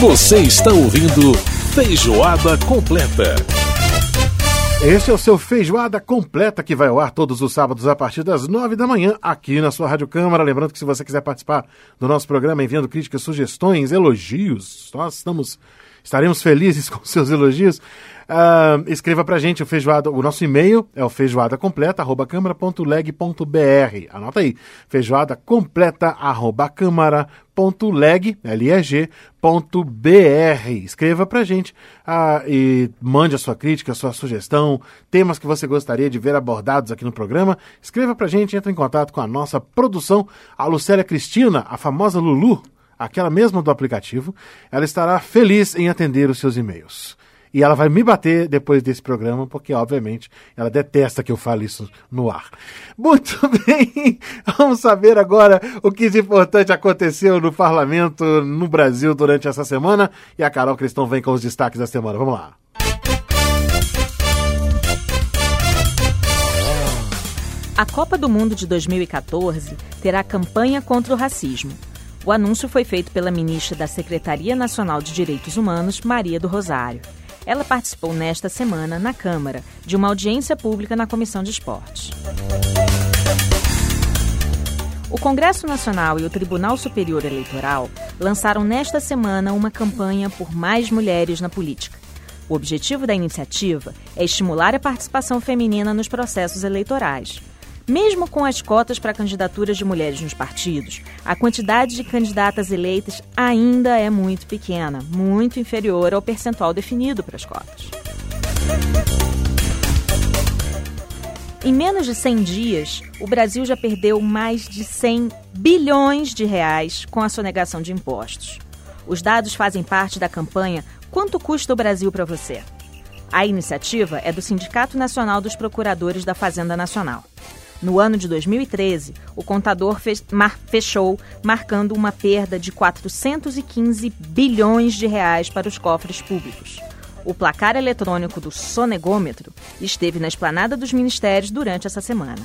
Você está ouvindo Feijoada Completa. Este é o seu Feijoada Completa, que vai ao ar todos os sábados a partir das 9 da manhã, aqui na sua Rádio Câmara. Lembrando que se você quiser participar do nosso programa enviando críticas, sugestões, elogios, nós estaremos felizes com seus elogios. Escreva pra gente o nosso e-mail é o feijoadacompleta@câmara.leg.br. Anota aí, feijoadacompleta@câmara.leg.br. Escreva pra gente e mande a sua crítica, a sua sugestão, temas que você gostaria de ver abordados aqui no programa. Escreva pra gente, entre em contato com a nossa produção, a Lucélia Cristina, a famosa Lulu, aquela mesma do aplicativo. Ela estará feliz em atender os seus e-mails. E ela vai me bater depois desse programa, porque, obviamente, ela detesta que eu fale isso no ar. Muito bem, vamos saber agora o que de importante aconteceu no parlamento no Brasil durante essa semana. E a Carol Cristão vem com os destaques da semana. Vamos lá. A Copa do Mundo de 2014 terá campanha contra o racismo. O anúncio foi feito pela ministra da Secretaria Nacional de Direitos Humanos, Maria do Rosário. Ela participou nesta semana, na Câmara, de uma audiência pública na Comissão de Esportes. O Congresso Nacional e o Tribunal Superior Eleitoral lançaram nesta semana uma campanha por mais mulheres na política. O objetivo da iniciativa é estimular a participação feminina nos processos eleitorais. Mesmo com as cotas para candidaturas de mulheres nos partidos, a quantidade de candidatas eleitas ainda é muito pequena, muito inferior ao percentual definido para as cotas. Em menos de 100 dias, o Brasil já perdeu mais de 100 bilhões de reais com a sonegação de impostos. Os dados fazem parte da campanha Quanto Custa o Brasil para Você? A iniciativa é do Sindicato Nacional dos Procuradores da Fazenda Nacional. No ano de 2013, o contador fechou marcando uma perda de 415 bilhões de reais para os cofres públicos. O placar eletrônico do sonegômetro esteve na esplanada dos ministérios durante essa semana.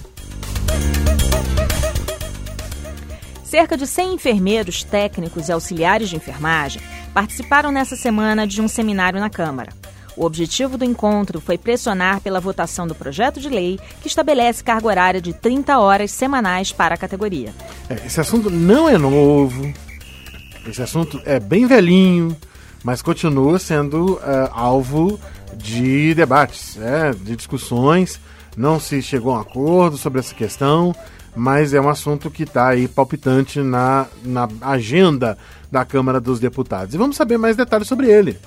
Cerca de 100 enfermeiros, técnicos e auxiliares de enfermagem participaram nessa semana de um seminário na Câmara. O objetivo do encontro foi pressionar pela votação do projeto de lei que estabelece carga horária de 30 horas semanais para a categoria. Esse assunto não é novo, esse assunto é bem velhinho, mas continua sendo alvo de debates, de discussões. Não se chegou a um acordo sobre essa questão, mas é um assunto que está aí palpitante na agenda da Câmara dos Deputados. E vamos saber mais detalhes sobre ele.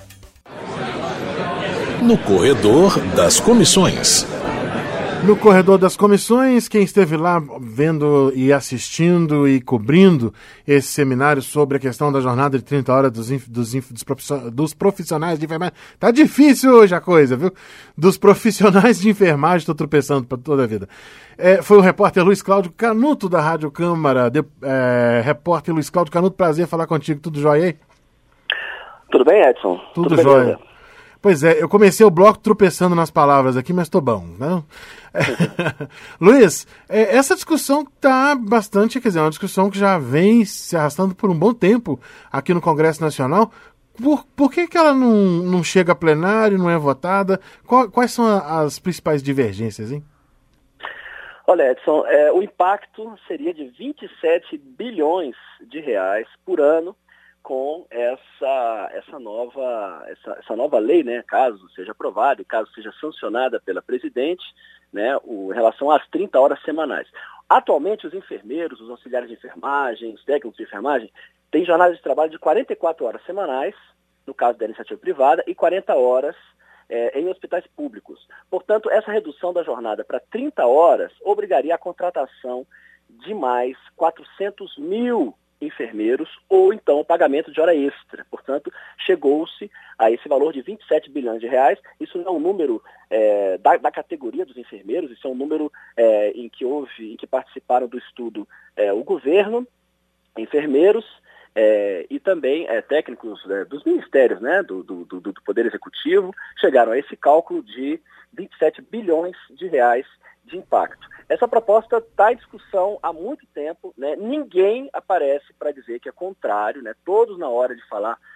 No Corredor das Comissões. No Corredor das Comissões, quem esteve lá vendo e assistindo e cobrindo esse seminário sobre a questão da jornada de 30 horas dos profissionais de enfermagem. Tá difícil hoje a coisa, viu? Dos profissionais de enfermagem, estou tropeçando para toda a vida. Foi o repórter Luiz Cláudio Canuto da Rádio Câmara. Repórter Luiz Cláudio Canuto, prazer falar contigo. Tudo jóia aí? Tudo bem, Edson? Tudo jóia. Pois é, eu comecei o bloco tropeçando nas palavras aqui, mas estou bom, né? Luiz, essa discussão está bastante, quer dizer, é uma discussão que já vem se arrastando por um bom tempo aqui no Congresso Nacional. Por que ela não chega a plenário, não é votada? Quais são as principais divergências, hein? Olha, Edson, o impacto seria de 27 bilhões de reais por ano com essa nova lei, né, caso seja aprovada e caso seja sancionada pela presidente, né, em relação às 30 horas semanais. Atualmente, os enfermeiros, os auxiliares de enfermagem, os técnicos de enfermagem, têm jornadas de trabalho de 44 horas semanais, no caso da iniciativa privada, e 40 horas em hospitais públicos. Portanto, essa redução da jornada para 30 horas obrigaria a contratação de mais 400 mil enfermeiros ou então o pagamento de hora extra. Portanto, chegou-se a esse valor de 27 bilhões de reais. Isso não é um número da categoria dos enfermeiros, isso é um número em que participaram do estudo o governo, enfermeiros e também técnicos dos ministérios, né, do Poder Executivo, chegaram a esse cálculo de 27 bilhões de reais de impacto. Essa proposta está em discussão há muito tempo, né? Ninguém aparece para dizer que é contrário, né? Todos, na hora de falar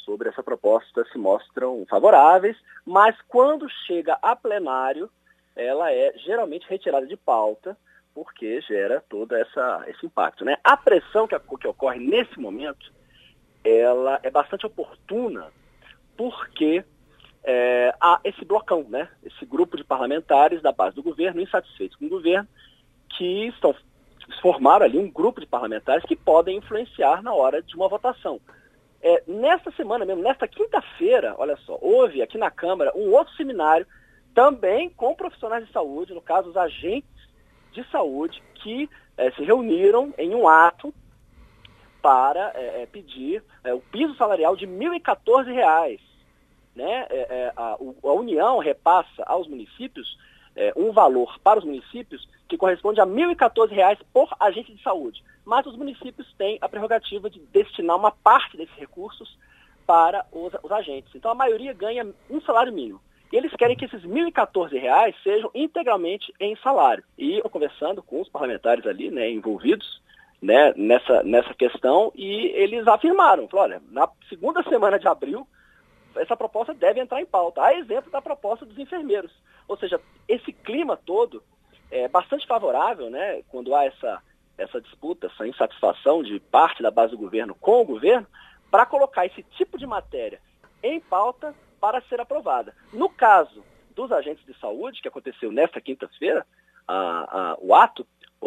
sobre essa proposta se mostram favoráveis, mas quando chega a plenário, ela é geralmente retirada de pauta, porque gera todo esse impacto, né? A pressão que ocorre nesse momento, ela é bastante oportuna, porque há esse blocão, né? Esse grupo de parlamentares da base do governo, insatisfeitos com o governo, que formaram ali um grupo de parlamentares que podem influenciar na hora de uma votação. Nesta semana mesmo, nesta quinta-feira, olha só, houve aqui na Câmara um outro seminário, também com profissionais de saúde, no caso os agentes de saúde, que se reuniram em um ato para pedir o piso salarial de R$ 1.014. Né? A União repassa aos municípios um valor para os municípios que corresponde a R$ 1.014 por agente de saúde. Mas os municípios têm a prerrogativa de destinar uma parte desses recursos para os agentes. Então a maioria ganha um salário mínimo. E eles querem que esses R$ 1.014 sejam integralmente em salário. E eu conversando com os parlamentares ali, né, envolvidos, né, nessa questão, e eles afirmaram, falaram, olha, na segunda semana de abril, essa proposta deve entrar em pauta. A exemplo da proposta dos enfermeiros. Ou seja, esse clima todo é bastante favorável, né, quando há essa disputa, essa insatisfação de parte da base do governo com o governo, para colocar esse tipo de matéria em pauta para ser aprovada. No caso dos agentes de saúde, que aconteceu nesta quinta-feira, o ato,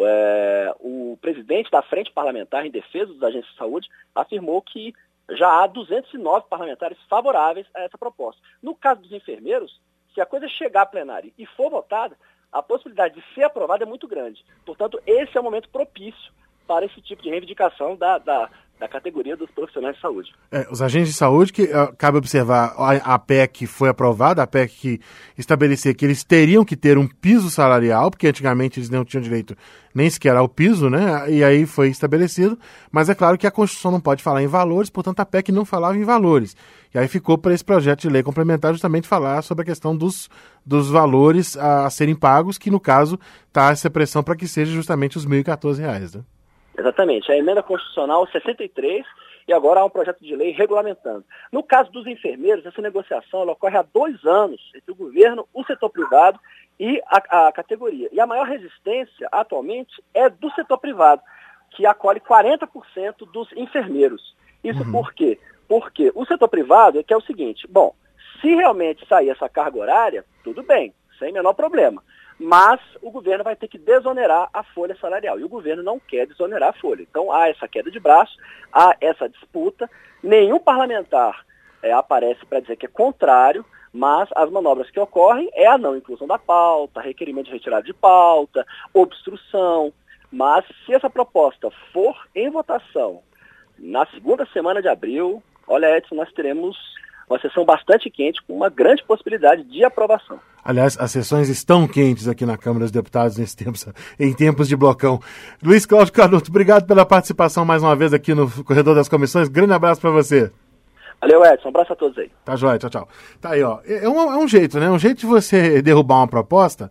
o presidente da Frente Parlamentar em Defesa dos Agentes de Saúde afirmou que já há 209 parlamentares favoráveis a essa proposta. No caso dos enfermeiros, se a coisa chegar a plenário e for votada, a possibilidade de ser aprovada é muito grande. Portanto, esse é o momento propício para esse tipo de reivindicação da categoria dos profissionais de saúde. Os agentes de saúde, que cabe observar, a PEC foi aprovada, a PEC que estabelecia que eles teriam que ter um piso salarial, porque antigamente eles não tinham direito nem sequer ao piso, né? E aí foi estabelecido, mas é claro que a Constituição não pode falar em valores, portanto a PEC não falava em valores. E aí ficou para esse projeto de lei complementar justamente falar sobre a questão dos valores a serem pagos, que no caso está essa pressão para que seja justamente os R$ 1.014, né? Exatamente, a emenda constitucional 63 e agora há um projeto de lei regulamentando. No caso dos enfermeiros, essa negociação ela ocorre há 2 anos entre o governo, o setor privado e a categoria. E a maior resistência atualmente é do setor privado, que acolhe 40% dos enfermeiros. Isso por quê? Porque o setor privado quer o seguinte, bom, se realmente sair essa carga horária, tudo bem, sem menor problema. Mas o governo vai ter que desonerar a folha salarial. E o governo não quer desonerar a folha. Então há essa queda de braço, há essa disputa. Nenhum parlamentar aparece para dizer que é contrário, mas as manobras que ocorrem é a não inclusão da pauta, requerimento de retirada de pauta, obstrução. Mas se essa proposta for em votação na segunda semana de abril, olha, Edson, nós teremos uma sessão bastante quente, com uma grande possibilidade de aprovação. Aliás, as sessões estão quentes aqui na Câmara dos Deputados em tempos de blocão. Luiz Cláudio Canuto, obrigado pela participação mais uma vez aqui no Corredor das Comissões. Grande abraço para você. Valeu, Edson. Um abraço a todos aí. Tá joia, tchau, tchau. Tá aí, ó. É um jeito, né? Um jeito de você derrubar uma proposta.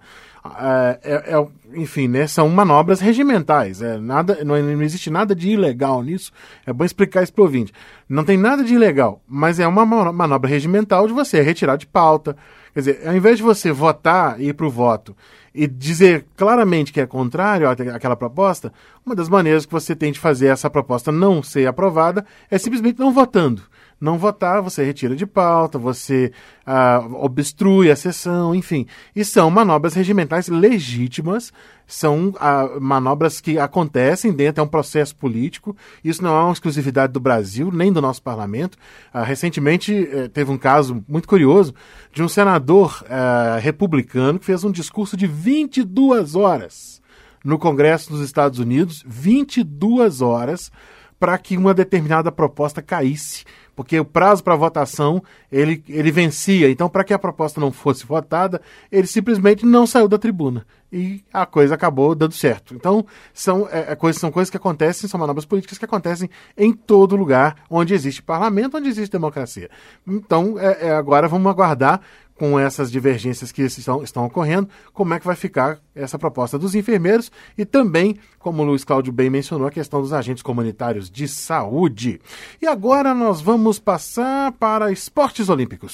Enfim, né? São manobras regimentais. Não existe nada de ilegal nisso. É bom explicar isso pro ouvinte. Não tem nada de ilegal, mas é uma manobra regimental de você retirar de pauta. Quer dizer, ao invés de você votar e ir pro voto e dizer claramente que é contrário àquela proposta, uma das maneiras que você tem de fazer essa proposta não ser aprovada é simplesmente não votando. Não votar, você retira de pauta, você obstrui a sessão, enfim. E são manobras regimentais legítimas, são manobras que acontecem dentro, é um processo político. Isso não é uma exclusividade do Brasil, nem do nosso parlamento. Recentemente teve um caso muito curioso de um senador republicano que fez um discurso de 22 horas no Congresso dos Estados Unidos, 22 horas, para que uma determinada proposta caísse, porque o prazo para votação ele vencia. Então, para que a proposta não fosse votada, ele simplesmente não saiu da tribuna. E a coisa acabou dando certo. Então, são coisas que acontecem, são manobras políticas que acontecem em todo lugar onde existe parlamento, onde existe democracia. Então, agora vamos aguardar com essas divergências que estão ocorrendo, como é que vai ficar essa proposta dos enfermeiros e também, como o Luiz Cláudio bem mencionou, a questão dos agentes comunitários de saúde. E agora nós vamos passar para esportes olímpicos.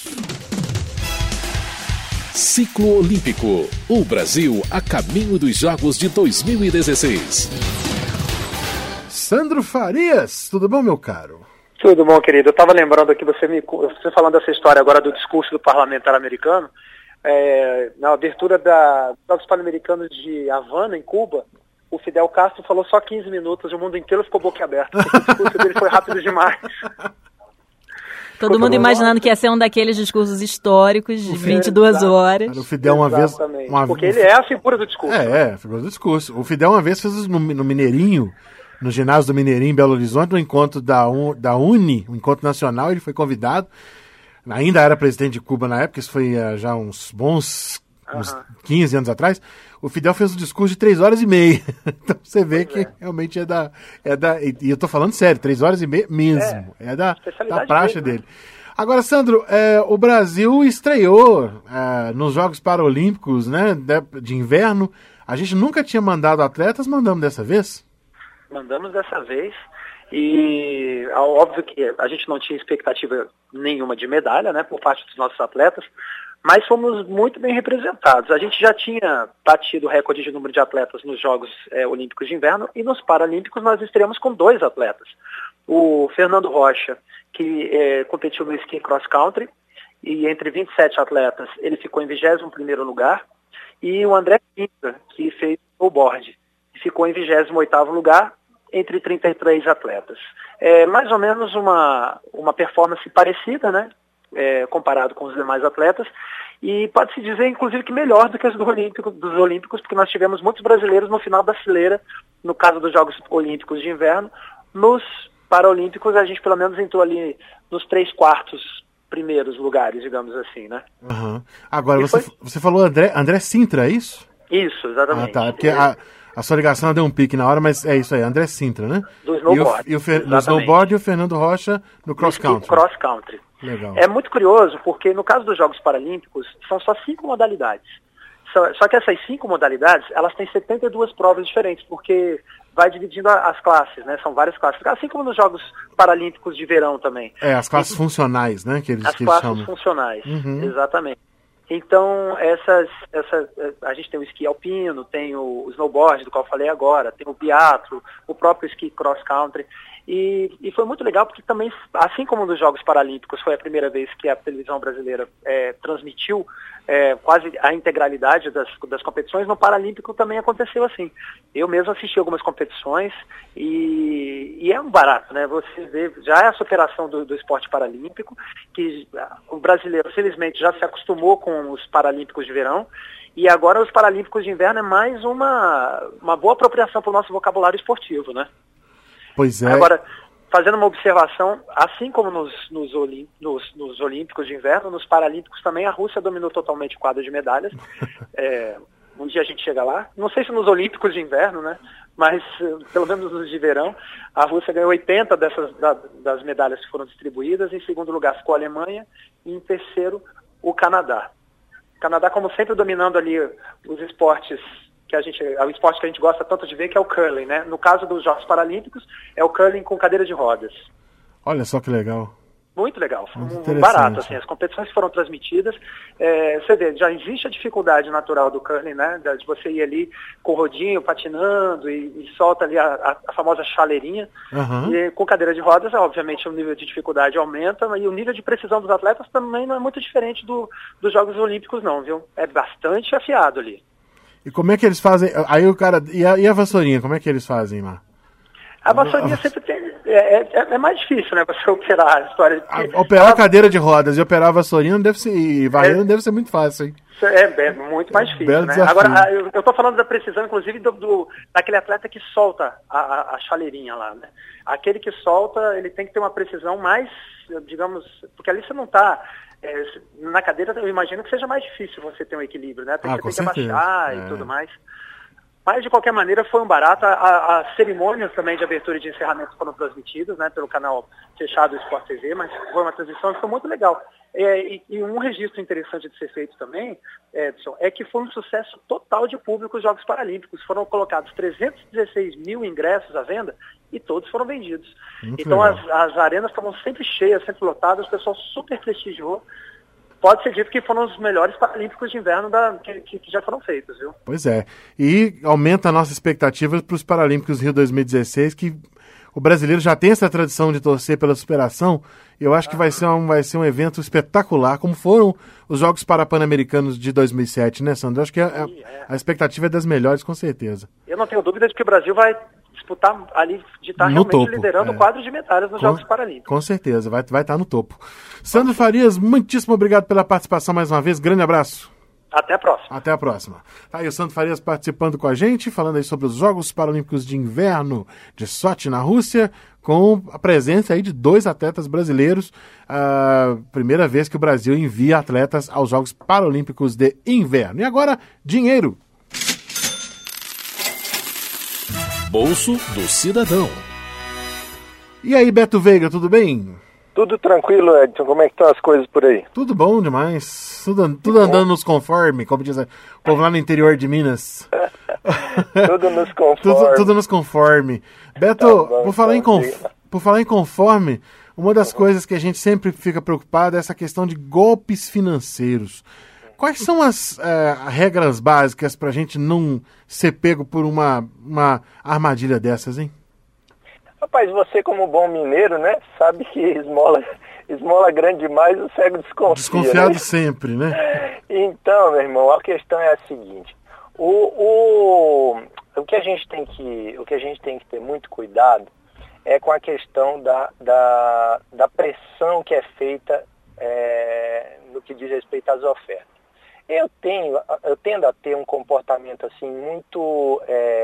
Ciclo Olímpico. O Brasil a caminho dos Jogos de 2016. Sandro Farias, tudo bom, meu caro? Tudo bom, querido. Eu estava lembrando aqui, você falando dessa história agora do discurso do parlamentar americano, na abertura dos Jogos Pan-Americanos de Havana, em Cuba, o Fidel Castro falou só 15 minutos, o mundo inteiro ficou boquiaberto. O discurso dele foi rápido demais. Todo mundo imaginando que ia ser um daqueles discursos históricos de 22 horas. O Fidel uma vez... Porque ele é a figura do discurso. A figura do discurso. O Fidel uma vez fez no Mineirinho, no ginásio do Mineirinho, em Belo Horizonte, no encontro da UNE, um encontro nacional, ele foi convidado. Ainda era presidente de Cuba na época, isso foi já uns 15 anos atrás. O Fidel fez um discurso de 3 horas e meia. Então você vê que realmente é da... E eu tô falando sério, 3 horas e meia mesmo. É da praxe dele. Agora, Sandro, o Brasil estreou nos Jogos Paralímpicos, né, de inverno. A gente nunca tinha mandado atletas, mandamos dessa vez? Mandamos dessa vez, e óbvio que a gente não tinha expectativa nenhuma de medalha, né, por parte dos nossos atletas, mas fomos muito bem representados. A gente já tinha batido o recorde de número de atletas nos Jogos Olímpicos de Inverno, e nos Paralímpicos nós estreamos com 2 atletas. O Fernando Rocha, que competiu no esqui cross country, e entre 27 atletas ele ficou em 21º lugar, e o André Quinta, que fez snowboard, ficou em 28º lugar entre 33 atletas. Mais ou menos uma performance parecida, né, comparado com os demais atletas, e pode-se dizer, inclusive, que melhor do que os dos Olímpicos, porque nós tivemos muitos brasileiros no final da fileira, no caso dos Jogos Olímpicos de Inverno. Nos Paralímpicos, a gente pelo menos entrou ali nos 3/4 primeiros lugares, digamos assim, né? Uhum. Agora, você falou André Sintra, é isso? Isso, exatamente. Tá, porque a sua ligação deu um pique na hora, mas é isso aí, André Sintra, né? Do snowboard. No snowboard e o Fernando Rocha no cross country. Cross country. Legal. É muito curioso, porque no caso dos Jogos Paralímpicos, são só 5 modalidades. Só que essas 5 modalidades, elas têm 72 provas diferentes, porque vai dividindo as classes, né? São várias classes. Assim como nos Jogos Paralímpicos de Verão também. As classes funcionais, né? As classes funcionais, exatamente. Então, a gente tem o esqui alpino, tem o snowboard, do qual eu falei agora, tem o biatlo, o próprio esqui cross country, e foi muito legal porque também, assim como nos Jogos Paralímpicos, foi a primeira vez que a televisão brasileira transmitiu quase a integralidade das competições. No Paralímpico também aconteceu assim. Eu mesmo assisti algumas competições e é um barato, né? Você vê, já é a superação do esporte paralímpico, que o brasileiro, felizmente, já se acostumou com os Paralímpicos de Verão, e agora os Paralímpicos de Inverno é mais uma boa apropriação para o nosso vocabulário esportivo, né? Pois é. Agora, fazendo uma observação, assim como nos Olímpicos de Inverno, nos Paralímpicos também a Rússia dominou totalmente o quadro de medalhas. Um dia a gente chega lá. Não sei se nos Olímpicos de Inverno, né? Mas pelo menos nos de verão, a Rússia ganhou 80 das medalhas que foram distribuídas. Em segundo lugar ficou a Alemanha e em terceiro o Canadá. O Canadá, como sempre, dominando ali os esportes o esporte que a gente gosta tanto de ver, que é o curling, né? No caso dos Jogos Paralímpicos, é o curling com cadeira de rodas. Olha só que legal. Muito legal, um barato, assim, as competições foram transmitidas, você vê, já existe a dificuldade natural do curling, né, de você ir ali com o rodinho, patinando e solta ali a famosa chaleirinha, e com cadeira de rodas, obviamente o nível de dificuldade aumenta, e o nível de precisão dos atletas também não é muito diferente dos Jogos Olímpicos não, viu, é bastante afiado ali. E como é que eles fazem? Aí o cara. E a vassourinha, como é que eles fazem lá? A vassourinha sempre tem. É mais difícil, né? Você operar a história. Operar a cadeira de rodas e operar a vassourinha não deve ser. E varrer não deve ser muito fácil, hein? É muito mais difícil, né? Desafio. Agora, eu tô falando da precisão, inclusive, daquele atleta que solta a chaleirinha lá, né? Aquele que solta, ele tem que ter uma precisão mais, digamos, porque ali você não tá. Na cadeira, eu imagino que seja mais difícil você ter um equilíbrio, né? Você tem que abaixar e tudo mais. Mas, de qualquer maneira, foi um barato. As cerimônias também de abertura e de encerramento foram transmitidas, né, pelo canal fechado do Sport TV, mas foi uma transmissão que foi muito legal. E um registro interessante de ser feito também, Edson, é que foi um sucesso total de público os Jogos Paralímpicos. Foram colocados 316 mil ingressos à venda e todos foram vendidos. Muito então legal. as arenas estavam sempre cheias, sempre lotadas, o pessoal super prestigiou. Pode ser dito que foram os melhores Paralímpicos de inverno que já foram feitos, viu? Pois é. E aumenta a nossa expectativa para os Paralímpicos Rio 2016, que o brasileiro já tem essa tradição de torcer pela superação. E eu acho que vai ser um evento espetacular, como foram os Jogos Pan-Americanos de 2007, né, Sandro? Eu acho que a expectativa é das melhores, com certeza. Eu não tenho dúvida de que o Brasil vai disputar ali, de estar realmente topo, liderando o quadro de medalhas nos Jogos Paralímpicos. Com certeza, vai estar no topo. Sandro Farias, muitíssimo obrigado pela participação mais uma vez. Grande abraço. Até a próxima. Até a próxima. Tá aí o Sandro Farias participando com a gente, falando aí sobre os Jogos Paralímpicos de Inverno de Sochi, na Rússia, com a presença aí de 2 atletas brasileiros. A primeira vez que o Brasil envia atletas aos Jogos Paralímpicos de Inverno. E agora, dinheiro. Bolso do Cidadão. E aí, Beto Veiga, tudo bem? Tudo tranquilo, Edson. Como é que estão as coisas por aí? Tudo bom demais. Tudo andando nos conforme, como diz o povo lá no interior de Minas. Tudo nos conforme. Tudo nos conforme. Beto, Tá bom, por falar em conforme, uma das coisas que a gente sempre fica preocupado é essa questão de golpes financeiros. Quais são as regras básicas para a gente não ser pego por uma armadilha dessas, hein? Rapaz, você como bom mineiro, né, sabe que esmola grande demais, o cego desconfia. Desconfiado, né? sempre, né? Então, meu irmão, a questão é a seguinte. O que a gente tem que ter muito cuidado é com a questão da pressão que é feita no que diz respeito às ofertas. Eu tendo a ter um comportamento assim muito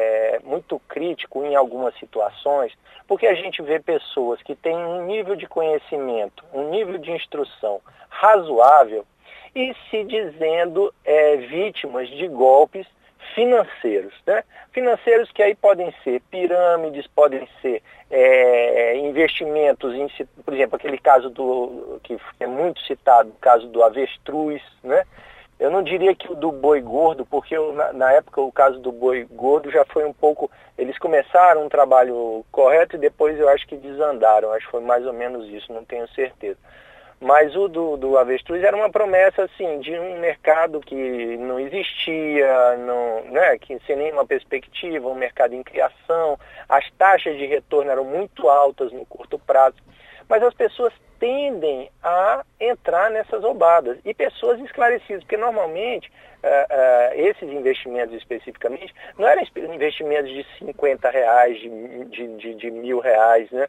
crítico em algumas situações, porque a gente vê pessoas que têm um nível de conhecimento, um nível de instrução razoável e se dizendo vítimas de golpes financeiros, né? Financeiros que aí podem ser pirâmides, podem ser investimentos em, por exemplo, aquele caso que é muito citado, o caso do avestruz, né? Eu não diria que o do boi gordo, porque na época o caso do boi gordo já foi um pouco... Eles começaram um trabalho correto e depois eu acho que desandaram. Acho que foi mais ou menos isso, não tenho certeza. Mas o do avestruz era uma promessa assim, de um mercado que não existia, né, que sem nenhuma perspectiva, um mercado em criação. As taxas de retorno eram muito altas no curto prazo. Mas as pessoas tendem a entrar nessas roubadas. E pessoas esclarecidas, porque normalmente esses investimentos especificamente não eram investimentos de R$50, de R$1.000, né?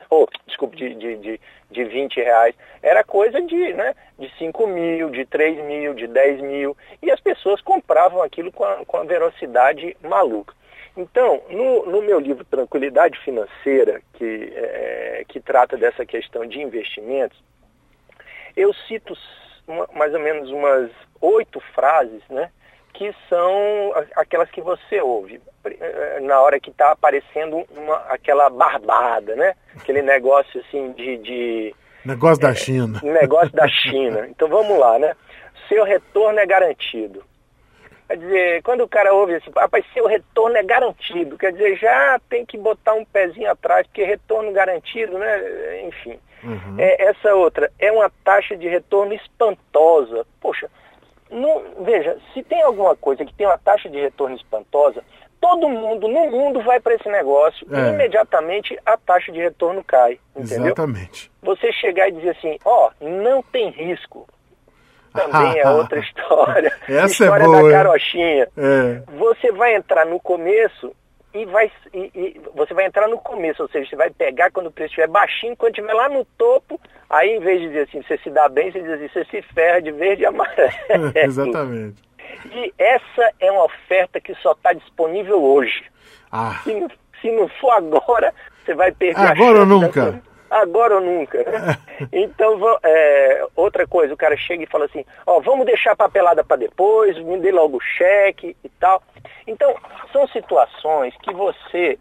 De R$20. Era coisa de 5 mil, de 3 mil, de 10 mil. E as pessoas compravam aquilo com a velocidade maluca. Então, no meu livro Tranquilidade Financeira, que trata dessa questão de investimentos, eu cito mais ou menos umas 8 frases, né, que são aquelas que você ouve na hora que está aparecendo aquela barbada, né? Aquele negócio assim de negócio da China. Negócio da China. Então vamos lá, né? Seu retorno é garantido. Quer dizer, quando o cara ouve assim, rapaz, seu retorno é garantido, quer dizer, já tem que botar um pezinho atrás, porque retorno garantido, né? Enfim. Uhum. Essa outra, é uma taxa de retorno espantosa. Poxa, veja, se tem alguma coisa que tem uma taxa de retorno espantosa, todo mundo no mundo vai para esse negócio e imediatamente a taxa de retorno cai, entendeu? Exatamente. Você chegar e dizer assim, não tem risco. Também é outra história. Essa história é boa, da carochinha. Você vai entrar no começo e você vai entrar no começo, ou seja, você vai pegar quando o preço estiver baixinho, quando estiver lá no topo, aí em vez de dizer assim, você se dá bem, você diz assim, você se ferra de verde e amarelo. Exatamente. E essa é uma oferta que só está disponível hoje. Se não for agora, você vai perder agora ou nunca. agora ou nunca. Né? Então, outra coisa, o cara chega e fala assim, vamos deixar a papelada para depois, me dê logo o cheque e tal. Então, são situações que você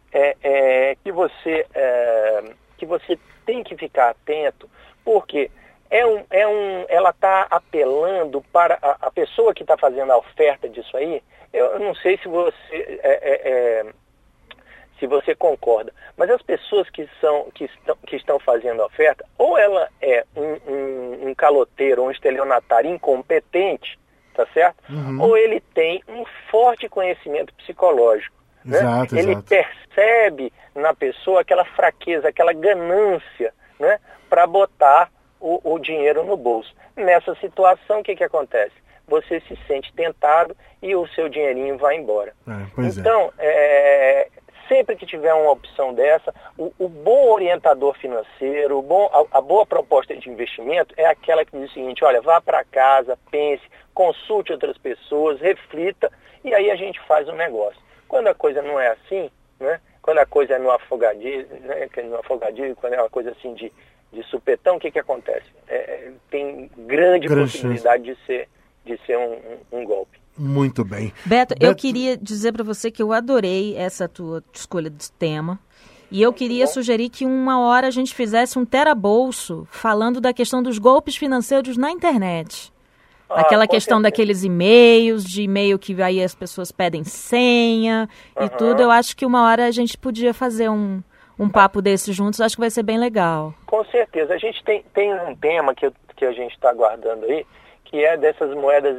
tem que ficar atento, porque ela está apelando para a pessoa que está fazendo a oferta disso aí. Eu não sei se você concorda, mas as pessoas que estão fazendo a oferta, ou ela é um caloteiro, um estelionatário incompetente, tá certo? Uhum. Ou ele tem um forte conhecimento psicológico. Exato, né? Ele percebe na pessoa aquela fraqueza, aquela ganância, né? Para botar o dinheiro no bolso. Nessa situação, o que acontece? Você se sente tentado e o seu dinheirinho vai embora. Então, sempre que tiver uma opção dessa, o bom orientador financeiro, a boa proposta de investimento é aquela que diz o seguinte, olha, vá para casa, pense, consulte outras pessoas, reflita, e aí a gente faz um negócio. Quando a coisa não é assim, né? Quando a coisa é no afogadilho, né? Quando é uma coisa assim de supetão, o que acontece? Tem grande possibilidade de ser um golpe. Muito bem. Beto, eu queria dizer para você que eu adorei essa tua escolha de tema. E eu queria sugerir que uma hora a gente fizesse um terabolso falando da questão dos golpes financeiros na internet. Aquela questão daqueles e-mails, de e-mail que aí as pessoas pedem senha e tudo. Eu acho que uma hora a gente podia fazer um papo desse juntos. Acho que vai ser bem legal. Com certeza. A gente tem um tema que a gente está aguardando aí, que é dessas moedas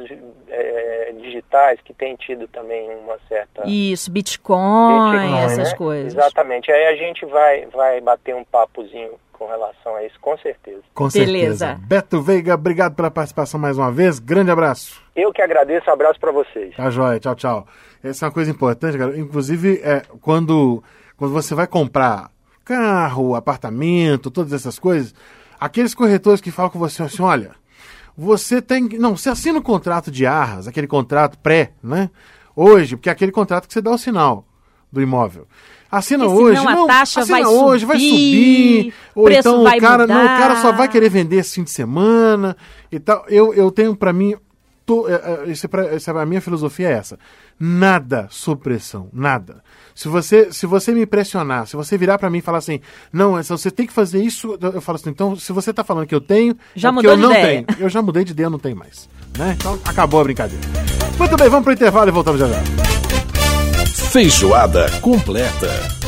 digitais que tem tido também uma certa... Isso, Bitcoin, essas coisas. Exatamente. Aí a gente vai bater um papozinho com relação a isso, com certeza. Com certeza. Beto Veiga, obrigado pela participação mais uma vez. Grande abraço. Eu que agradeço. Abraço para vocês. Tá joia. Tchau, tchau. Essa é uma coisa importante, cara. Inclusive, quando você vai comprar carro, apartamento, todas essas coisas, aqueles corretores que falam com você assim, olha... Você assina o contrato de arras, aquele contrato pré, né? Hoje, porque é aquele contrato que você dá o sinal do imóvel. Assina hoje, a taxa vai subir, ou então o cara só vai querer vender esse fim de semana e tal. Eu tenho para mim, a minha filosofia é essa. Nada sob pressão, nada. Se você me pressionar, se você virar para mim e falar assim, não, você tem que fazer isso, eu falo assim, então, se você tá falando que eu tenho, já porque eu não tenho. Eu já mudei de ideia, eu não tenho mais. Né? Então, acabou a brincadeira. Muito bem, vamos pro intervalo e voltamos já já. Feijoada completa.